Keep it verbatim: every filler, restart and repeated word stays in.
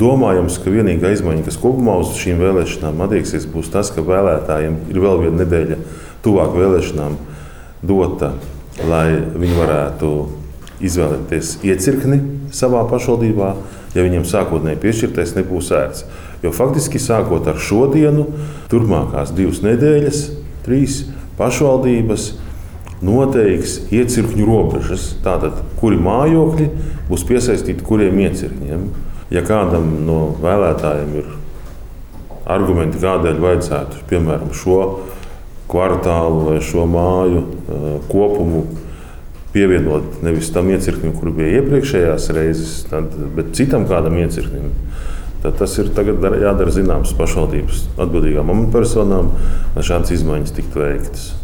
domājams, ka vienīgā izmaiņa, kas kopumā uz šīm vēlēšanām attieksies, būs tas, ka vēlētājiem ir vēl viena nedēļa tuvāk vēlēšanām dota, lai viņi varētu izvēlēties iecirkni savā pašvaldībā, ja viņiem sākotnēji piešķirtais nebūs ērts. Jo faktiski sākot ar šodienu, turpmākās divas nedēļas, trīs pašvaldības noteiks iecirkņu robežas. Tātad, kuri mājokļi būs piesaistīti kuriem iecirkņiem. Ja kādam no vēlētājiem ir argumenti, kādēļ vajadzētu, piemēram, šo kvartālu vai šo māju kopumu pievienot nevis tam iecirknim, kur bija iepriekšējās reizes, tad, bet citam kādam iecirknim, tad tas ir tagad jādara zināms pašvaldības atbildīgām amatpersonām, lai šādas izmaiņas tiktu veiktas.